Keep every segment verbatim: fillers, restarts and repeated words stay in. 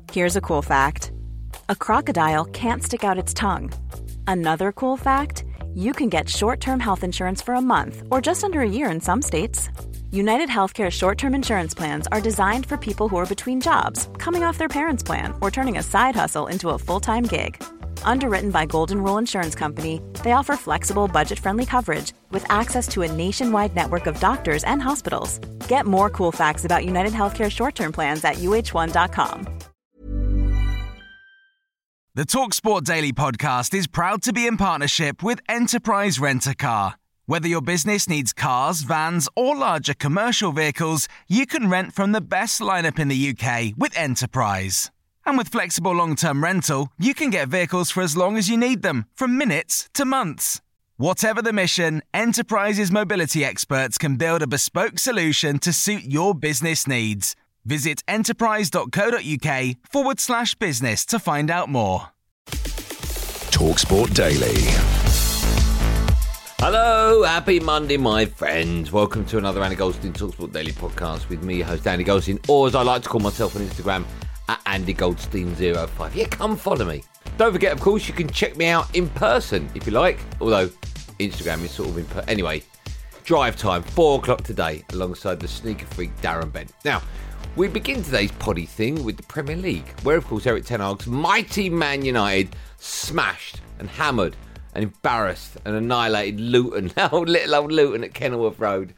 Here's a cool fact. A crocodile can't stick out its tongue. Another cool fact, you can get short-term health insurance for a month or just under a year in some states. United Healthcare short-term insurance plans are designed for people who are between jobs, coming off their parents' plan, or turning a side hustle into a full-time gig. Underwritten by Golden Rule Insurance Company, they offer flexible, budget-friendly coverage with access to a nationwide network of doctors and hospitals. Get more cool facts about United Healthcare short-term plans at U H one dot com. The TalkSport Daily podcast is proud to be in partnership with Enterprise Rent-A-Car. Whether your business needs cars, vans, or larger commercial vehicles, you can rent from the best lineup in the U K with Enterprise. And with flexible long-term rental, you can get vehicles for as long as you need them, from minutes to months. Whatever the mission, Enterprise's mobility experts can build a bespoke solution to suit your business needs. Visit enterprise.co.uk forward slash business to find out more. TalkSport Daily. Hello, happy Monday, my friends. Welcome to another Andy Goldstein TalkSport Daily podcast with me, your host Andy Goldstein, or as I like to call myself on Instagram, at Andy Goldstein zero five. Yeah, come follow me. Don't forget, of course, you can check me out in person if you like, although Instagram is sort of in person. Anyway, drive time, four o'clock today, alongside the sneaker freak Darren Bent. Now, we begin today's poddy thing with the Premier League, where, of course, Eric Ten Hag's mighty Man United smashed and hammered and embarrassed and annihilated Luton, old little old Luton at Kenilworth Road.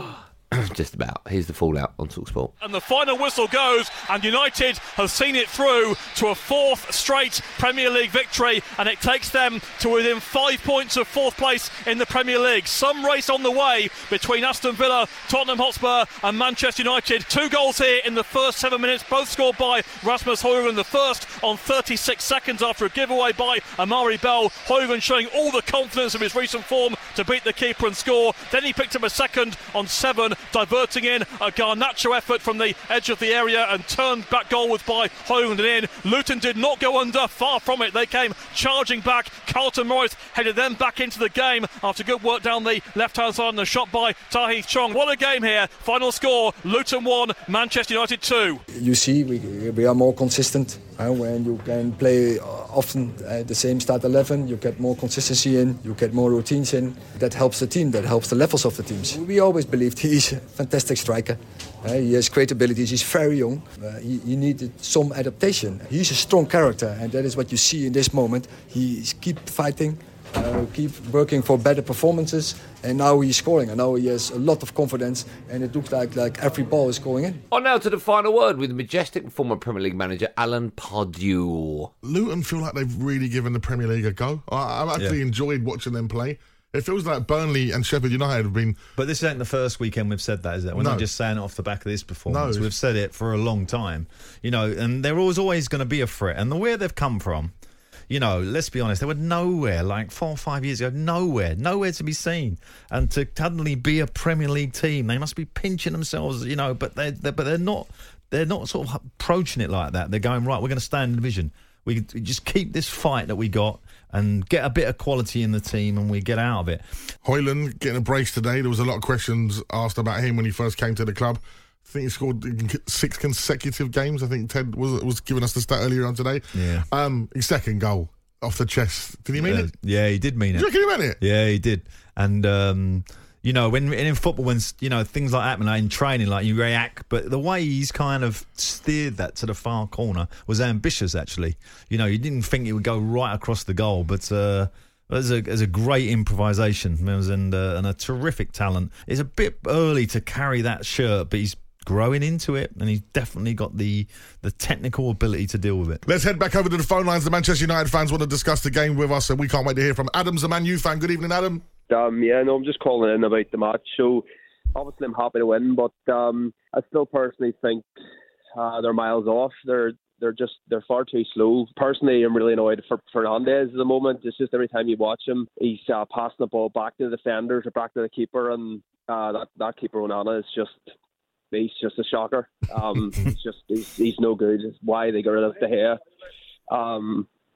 Just about. Here's the fallout on TalkSport. And the final whistle goes, and United have seen it through to a fourth straight Premier League victory, and it takes them to within five points of fourth place in the Premier League. Some race on the way between Aston Villa, Tottenham Hotspur and Manchester United. Two goals here in the first seven minutes, both scored by Rasmus Højlund. The first on thirty-six seconds after a giveaway by Amari Bell. Højlund showing all the confidence of his recent form to beat the keeper and score. Then he picked up a second on seven, diverting in a Garnacho effort from the edge of the area, and turned back goal was by Højlund and in. Luton did not go under, far from it. They came charging back. Carlton Morris headed them back into the game after good work down the left-hand side and a shot by Tahith Chong. What a game here. Final score, Luton one, Manchester United two. You see, we, we are more consistent. Uh, when you can play often uh, the same start eleven, you get more consistency in, you get more routines in. That helps the team, that helps the levels of the teams. We always believed he's a fantastic striker. Uh, he has great abilities, he's very young. Uh, he, he needed some adaptation. He's a strong character, and that is what you see in this moment. He keep fighting, uh, keep working for better performances, and now he's scoring, and now he has a lot of confidence, and it looks like, like every ball is going in. On now to the final word with majestic former Premier League manager Alan Pardew. Luton feel like they've really given the Premier League a go. I, I've actually yeah. enjoyed watching them play. It feels like Burnley and Sheffield United have been... But this ain't the first weekend we've said that, is it? We're no. not just saying it off the back of this performance. No. We've said it for a long time. You know, and there was always going to be a threat. And the where they've come from, you know, let's be honest, they were nowhere like four or five years ago. Nowhere. Nowhere to be seen. And to suddenly be a Premier League team, they must be pinching themselves, you know, but they're, they're, but they're not they're not sort of approaching it like that. They're going, right, we're going to stay in the division. We, we just keep this fight that we got and get a bit of quality in the team, and we get out of it. Højlund getting a brace today. There was a lot of questions asked about him when he first came to the club. I think he scored six consecutive games. I think Ted was was giving us the stat earlier on today. Yeah. Um, his second goal off the chest. Did he mean uh, it? Yeah, he did mean it. Do you reckon he meant it? Yeah, he did. And um, you know, when in football, when you know things like happen, like in training, like you react, but the way he's kind of steered that to the far corner was ambitious. Actually, you know, you didn't think it would go right across the goal, but uh, there's a there's a great improvisation and uh, and a terrific talent. It's a bit early to carry that shirt, but he's growing into it, and he's definitely got the the technical ability to deal with it. Let's head back over to the phone lines. The Manchester United fans want to discuss the game with us, and we can't wait to hear from Adam's a Man U fan. Good evening, Adam. Um, yeah, no, I'm just calling in about the match. So, obviously, I'm happy to win, but um, I still personally think uh, they're miles off. They're they're just they're far too slow. Personally, I'm really annoyed for Fernandes at the moment. It's just every time you watch him, he's uh, passing the ball back to the defenders or back to the keeper, and uh, that that keeper Onana is just he's just a shocker. Um, he's just he's, he's no good. It's why they got rid of De Gea. Um,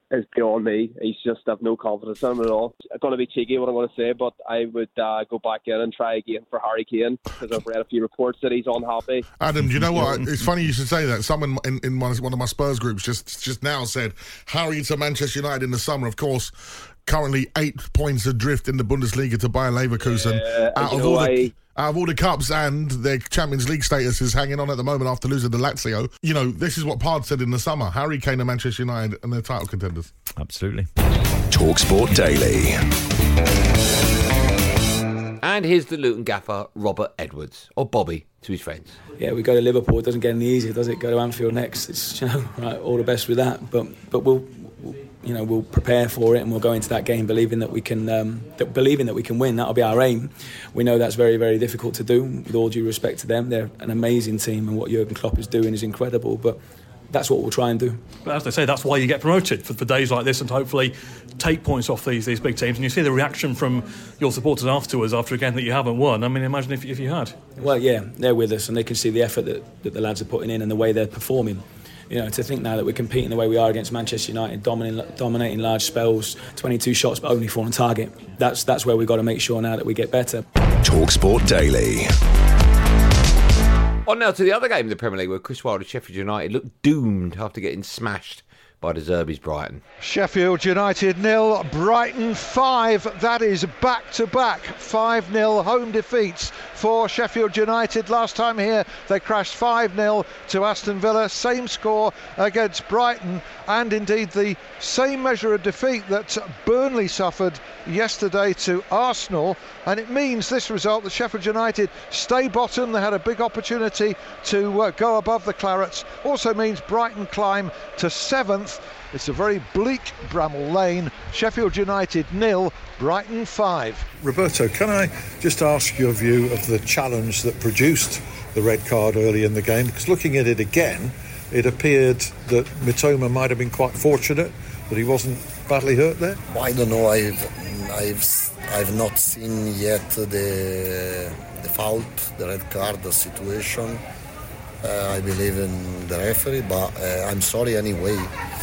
is beyond me. He's just, I've no confidence in him at all. It's going to be cheeky what I'm going to say, but I would uh, go back in and try again for Harry Kane, because I've read a few reports that he's unhappy. Adam, do you know what? It's funny you should say that. Someone in, in one, one of my Spurs groups just, just now said, Harry to Manchester United in the summer, of course. Currently eight points adrift in the Bundesliga to Bayer Leverkusen. Yeah, out, of all the, out of all the cups, and their Champions League status is hanging on at the moment after losing to Lazio. You know, this is what Pard said in the summer. Harry Kane and Manchester United and their title contenders. Absolutely. TalkSport Daily. And here's the Luton gaffer, Robert Edwards, or Bobby to his friends. Yeah, we go to Liverpool. It doesn't get any easier, does it? Go to Anfield next. It's, you know, right, all the best with that. But but we'll, you know, we'll prepare for it, and we'll go into that game believing that we can, um, that, believing that we can win. That'll be our aim. We know that's very, very difficult to do. With all due respect to them, they're an amazing team, and what Jurgen Klopp is doing is incredible. But that's what we'll try and do. But as they say, that's why you get promoted for, for days like this, and to hopefully take points off these these big teams. And you see the reaction from your supporters afterwards, after a game that you haven't won. I mean, imagine if, if you had. Well, yeah, they're with us, and they can see the effort that, that the lads are putting in and the way they're performing. You know, to think now that we're competing the way we are against Manchester United, dominating, dominating large spells, twenty-two shots but only four on target. That's that's where we've got to make sure now that we get better. TalkSport Daily. On now to the other game in the Premier League, where Chris Wilder's Sheffield United looked doomed after getting smashed by De Zerbi's Brighton. Sheffield United nil, Brighton five. That is back-to-back five nil home defeats for Sheffield United. Last time here they crashed five nil to Aston Villa. Same score against Brighton, and indeed the same measure of defeat that Burnley suffered yesterday to Arsenal. And it means this result that Sheffield United stay bottom. They had a big opportunity to uh, go above the Clarets. Also means Brighton climb to seventh. It's a very bleak Bramall Lane. Sheffield United nil, Brighton five. Roberto, can I just ask your view of the challenge that produced the red card early in the game? Because looking at it again, it appeared that Mitoma might have been quite fortunate that he wasn't badly hurt there. I don't know. I've I've I've not seen yet the the foul, the red card, the situation. Uh, I believe in the referee, but uh, I'm sorry anyway,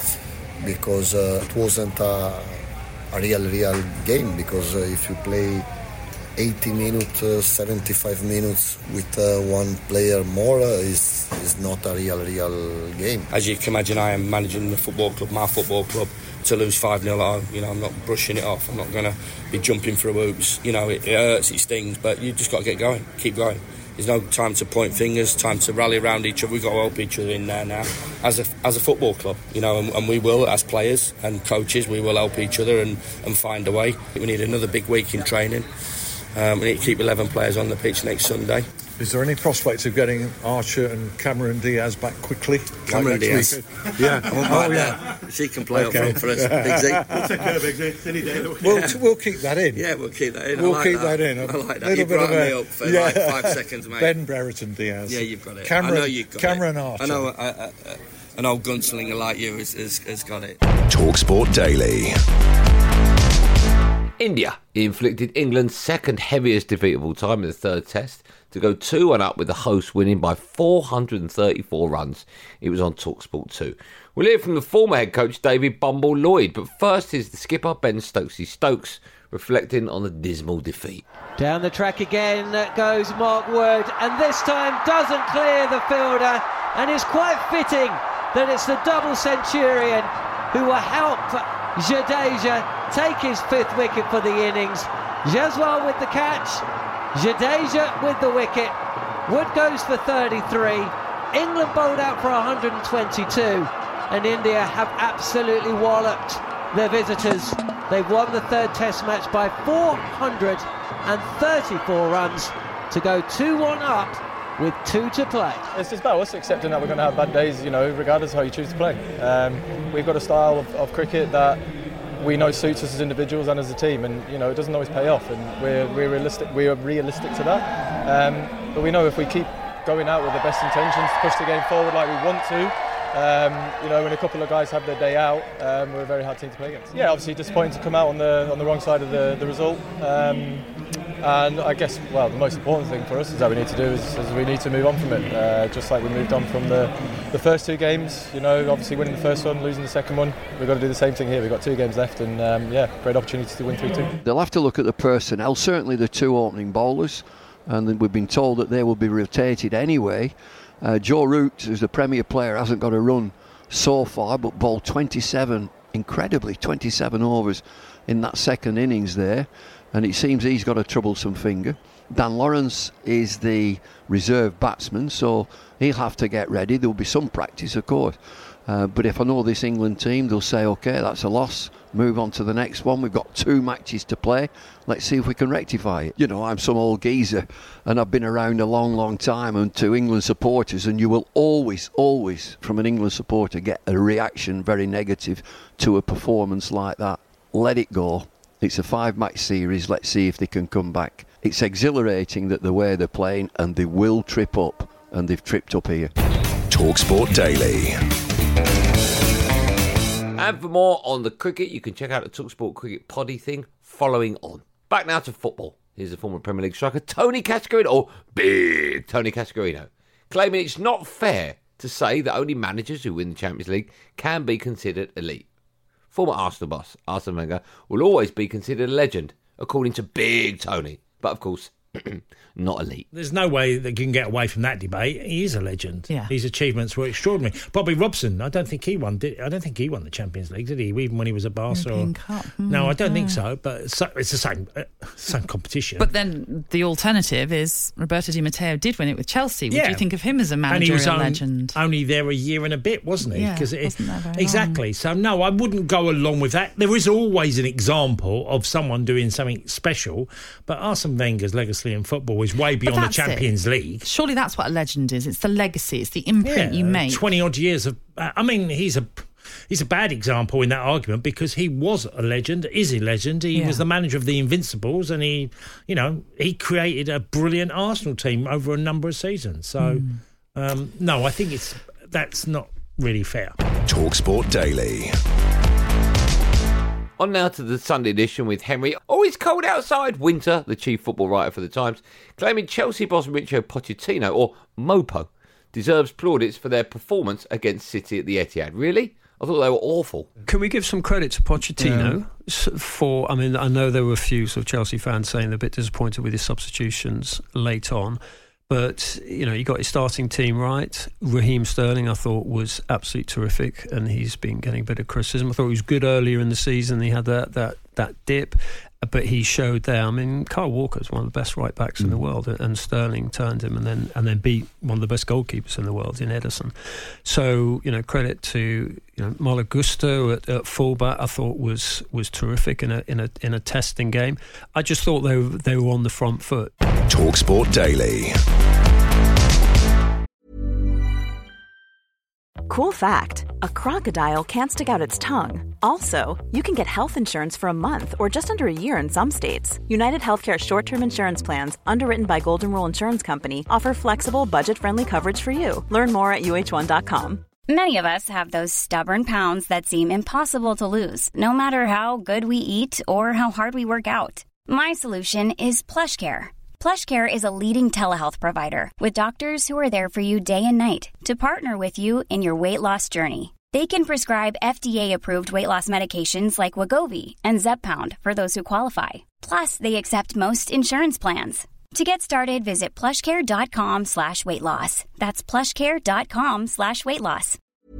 because uh, it wasn't a, a real, real game. Because uh, if you play eighty minutes, uh, seventy-five minutes with uh, one player more, uh, is is not a real, real game. As you can imagine, I am managing the football club, my football club. To lose five nil at home, you know, I'm not brushing it off. I'm not going to be jumping through hoops. You know, it, it hurts, it stings, but you just got to get going, keep going. There's no time to point fingers, time to rally around each other. We've got to help each other in there now, as a as a football club, you know, and, and we will, as players and coaches, we will help each other and, and find a way. We need another big week in training. Um, we need to keep eleven players on the pitch next Sunday. Is there any prospect of getting Archer and Cameron Diaz back quickly? Cameron like Diaz? Week? Yeah. oh, yeah. She can play okay. up front for us, Big Z. We'll take care of Big Z any day. We'll, yeah. we'll keep that in. Yeah, we'll keep that in. We'll I like keep that. that in. A I like that. Little You've bit of a, me up for yeah. like five seconds, mate. Ben Brereton Diaz. Yeah, you've got it. Cameron, I know you've got Cameron it. Archer. I know uh, uh, uh, an old gunslinger like you has, has, has got it. TalkSport Daily. India inflicted England's second heaviest defeat of all time in the third test to go two one up, with the hosts winning by four hundred thirty-four runs. It was on TalkSport two. We'll hear from the former head coach David Bumble Lloyd, but first here's the skipper Ben Stokesy Stokes reflecting on the dismal defeat. Down the track again goes Mark Wood, and this time doesn't clear the fielder, and it's quite fitting that it's the double centurion who will help Jadeja take his fifth wicket for the innings. Jaswal with the catch, Jadeja with the wicket. Wood goes for thirty-three. England bowled out for one hundred twenty-two, and India have absolutely walloped their visitors. They've won the third test match by four hundred thirty-four runs to go two one up with two to play. It's just about us accepting that we're going to have bad days, you know, regardless of how you choose to play. Um, we've got a style of, of cricket that we know suits us as individuals and as a team, and you know it doesn't always pay off, and we're we're realistic we're realistic to that. Um, but we know if we keep going out with the best intentions to push the game forward like we want to, um, you know, when a couple of guys have their day out, um, we're a very hard team to play against. Yeah, obviously disappointing to come out on the on the wrong side of the the result. Um, And I guess, well, the most important thing for us is that we need to do is, is we need to move on from it. Uh, just like we moved on from the, the first two games, you know, obviously winning the first one, losing the second one. We've got to do the same thing here. We've got two games left and, um, yeah, great opportunity to win three two. They'll have to look at the personnel, certainly the two opening bowlers, and we've been told that they will be rotated anyway. Uh, Joe Root, who's the Premier player, hasn't got a run so far, but bowled twenty-seven, incredibly, twenty-seven overs in that second innings there. And it seems he's got a troublesome finger. Dan Lawrence is the reserve batsman, so he'll have to get ready. There'll be some practice, of course. Uh, but if I know this England team, they'll say, OK, that's a loss. Move on to the next one. We've got two matches to play. Let's see if we can rectify it. You know, I'm some old geezer, and I've been around a long, long time, and to England supporters, and you will always, always, from an England supporter, get a reaction very negative to a performance like that. Let it go. It's a five-match series. Let's see if they can come back. It's exhilarating that the way they're playing, and they will trip up, and they've tripped up here. TalkSport Daily. And for more on the cricket, you can check out the TalkSport Cricket Poddy thing following on. Back now to football. Here's the former Premier League striker Tony Cascarino, or Big Tony Cascarino, claiming it's not fair to say that only managers who win the Champions League can be considered elite. Former Arsenal boss Arsene Wenger will always be considered a legend, according to Big Tony. But of course, not elite. There's no way that you can get away from that debate. He is a legend. Yeah. His achievements were extraordinary. Bobby Robson, I don't think he won. Did, I don't think he won the Champions League, did he? Even when he was at Barca. European Or, Cup. no, I don't Mm, think yeah. so. But it's, it's the same, uh, same competition. But then the alternative is Roberto Di Matteo did win it with Chelsea. Would Yeah. you think of him as a and he managerial was on, legend? only there a year and a bit, wasn't he? Yeah, Because it, wasn't there very exactly. long. So no, I wouldn't go along with that. There is always an example of someone doing something special, but Arsene Wenger's legacy in football is way beyond the that's it. Champions League. Surely that's what a legend is. It's the legacy. It's the imprint you make. twenty odd years of. Uh, I mean, he's a he's a bad example in that argument because he was a legend, is a legend. He Yeah. was the manager of the Invincibles, and he, you know, he created a brilliant Arsenal team over a number of seasons. So, Mm. um, no, I think it's that's not really fair. TalkSport Daily. On now to the Sunday edition with Henry. Oh, it's cold outside. Winter, the chief football writer for The Times, claiming Chelsea boss Mauricio Pochettino, or Mopo, deserves plaudits for their performance against City at the Etihad. Really? I thought they were awful. Can we give some credit to Pochettino s for, I mean, I know there were a few sort of Chelsea fans saying they're a bit disappointed with his substitutions late on, but, you know, you got his starting team right. Raheem Sterling, I thought, was absolutely terrific, and he's been getting a bit of criticism. I thought he was good earlier in the season. He had that that, that dip, but he showed there. I mean, Kyle Walker's one of the best right backs mm. in the world, and Sterling turned him and then and then beat one of the best goalkeepers in the world in Ederson. So, you know, credit to you know Malo Gusto at, at fullback. I thought was was terrific in a in a in a testing game. I just thought they were, they were on the front foot. TalkSport Daily. Cool fact, a crocodile can't stick out its tongue. Also, you can get health insurance for a month or just under a year in some states. United Healthcare short-term insurance plans, underwritten by Golden Rule Insurance Company, offer flexible, budget-friendly coverage for you. Learn more at U H one dot com. Many of us have those stubborn pounds that seem impossible to lose, no matter how good we eat or how hard we work out. My solution is PlushCare. PlushCare is a leading telehealth provider with doctors who are there for you day and night to partner with you in your weight loss journey. They can prescribe F D A-approved weight loss medications like Wegovy and Zepbound for those who qualify. Plus, they accept most insurance plans. To get started, visit plushcare.com slash weight loss. That's plushcare.com slash weight loss.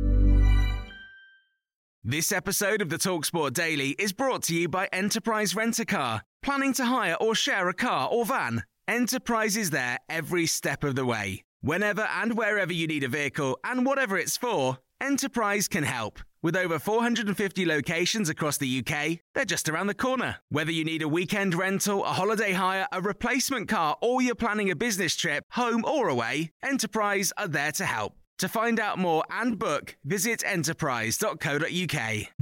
This episode of the TalkSport Daily is brought to you by Enterprise Rent-A-Car. Planning to hire or share a car or van? Enterprise is there every step of the way. Whenever and wherever you need a vehicle and whatever it's for, Enterprise can help. With over four hundred fifty locations across the U K, they're just around the corner. Whether you need a weekend rental, a holiday hire, a replacement car, or you're planning a business trip, home or away, Enterprise are there to help. To find out more and book, visit enterprise dot co dot uk.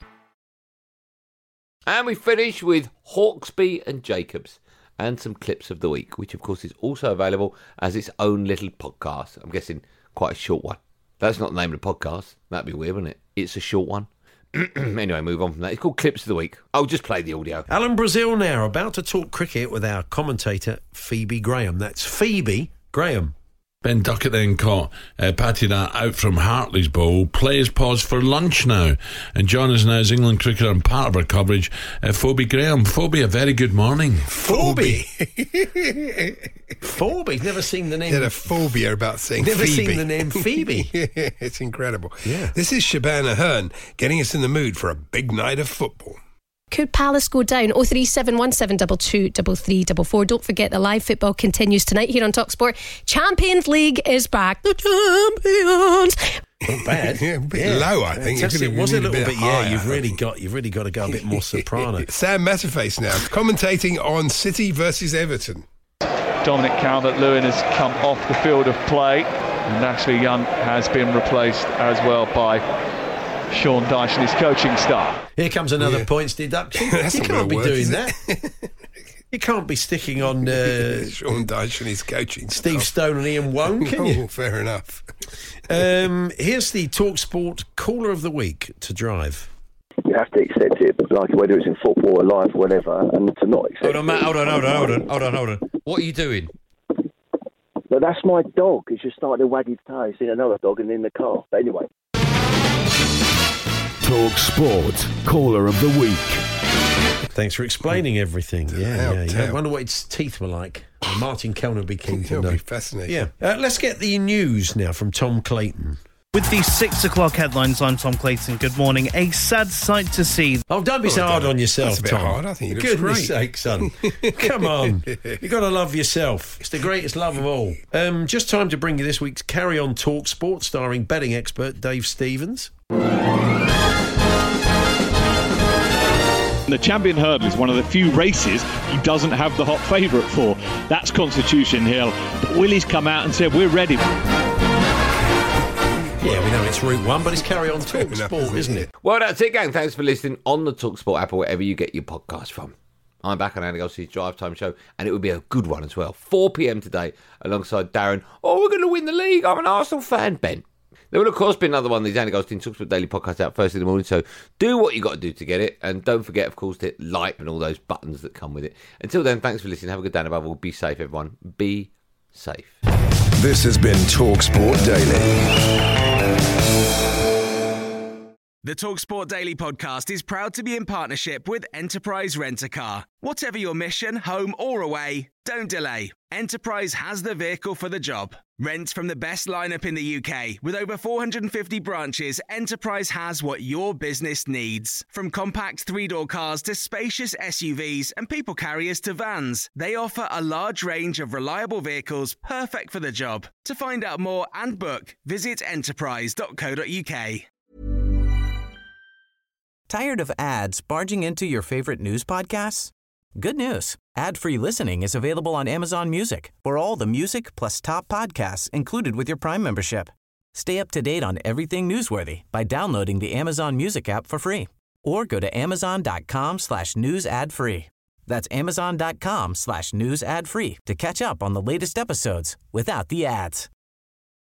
And we finish with Hawksby and Jacobs and some clips of the week, which of course is also available as its own little podcast. I'm guessing quite a short one. That's not the name of the podcast. That'd be weird, wouldn't it? It's a short one. Anyway, move on from that. It's called Clips of the Week. I'll just play the audio. Alan Brazil now, about to talk cricket with our commentator, Phoebe Graham. That's Phoebe Graham. Ben Duckett then caught uh, Patty that out from Hartley's bowl. Players pause for lunch now. And join us now as England cricketer and part of our coverage, uh, Phoebe Graham. Phoebe, a very good morning. Phoebe? Phoebe? Never seen the name. He had a phobia about saying Never Phoebe. seen the name Phoebe. It's incredible. Yeah. This is Shabana Hearn getting us in the mood for a big night of football. Could Palace go down? oh three seven one seven two two three three four four. Don't forget the live football continues tonight here on TalkSport. Champions League is back. The champions. Not bad. Yeah, a bit Yeah. low, I think. Fantastic. It It was a little bit, higher. yeah, you've really got you've really got to go a bit more soprano. Sam Matterface now, commentating on City versus Everton. Dominic Calvert-Lewin has come off the field of play, and Ashley Young has been replaced as well by Sean Dyche and his coaching staff. Here comes another Yeah. points deduction. That's You not can't gonna be work, doing is that. You can't be sticking on uh, Sean Dyche and his coaching Steve staff. Stone and Ian Wone, can you? Oh, fair enough. Um, here's the TalkSport Caller of the Week to drive. You have to accept it, like whether it's in football or life, whatever, and to not accept Hold on, Matt. it. Hold on, hold on, hold on, hold on, hold on. What are you doing? But that's my dog. He's just starting to wag his tail. He's seen another dog and in the car. But anyway. Talk Sport, Caller of the Week. Thanks for explaining everything. Yeah, Tell, yeah, yeah. tell. I wonder what its teeth were like. Uh, Martin Kellner would be keen to It'll know. be fascinating. Yeah. Uh, let's get the news now from Tom Clayton. With the six o'clock headlines, I'm Tom Clayton. Good morning. A sad sight to see. Oh, don't be so Oh, hard don't- on yourself, that's a bit Tom. hard. I think he looks Goodness great. sake, son. Come on. you got to love yourself. It's the greatest love of all. Um, just time to bring you this week's Carry On Talk Sport, starring betting expert Dave Stevens. The Champion Hurdle is one of the few races he doesn't have the hot favourite for. That's Constitution Hill. But Willie's come out and said, we're ready. Yeah, we know it's Route one, but it's Carry On Talk Sport, isn't it? Well, that's it, gang. Thanks for listening on the TalkSport app or wherever you get your podcast from. I'm back on Andy Goldstein's Drive Time Show, and it will be a good one as well. four p.m. today, alongside Darren. Oh, we're going to win the league. I'm an Arsenal fan, Ben. There will, of course, be another one of these Andy Goldstein TalkSport Daily podcasts out first in the morning, so do what you got to do to get it, and don't forget, of course, to hit like and all those buttons that come with it. Until then, thanks for listening. Have a good day, and above all, be safe, everyone. Be safe. This has been TalkSport Daily. The TalkSport Daily podcast is proud to be in partnership with Enterprise Rent-A-Car. Whatever your mission, home or away, don't delay. Enterprise has the vehicle for the job. Rent from the best lineup in the U K. With over four hundred fifty branches, Enterprise has what your business needs. From compact three-door cars to spacious S U Vs and people carriers to vans, they offer a large range of reliable vehicles perfect for the job. To find out more and book, visit enterprise dot co dot uk. Tired of ads barging into your favorite news podcasts? Good news. Ad-free listening is available on Amazon Music for all the music plus top podcasts included with your Prime membership. Stay up to date on everything newsworthy by downloading the Amazon Music app for free or go to amazon.com slash news ad free. That's amazon.com slash news ad free to catch up on the latest episodes without the ads.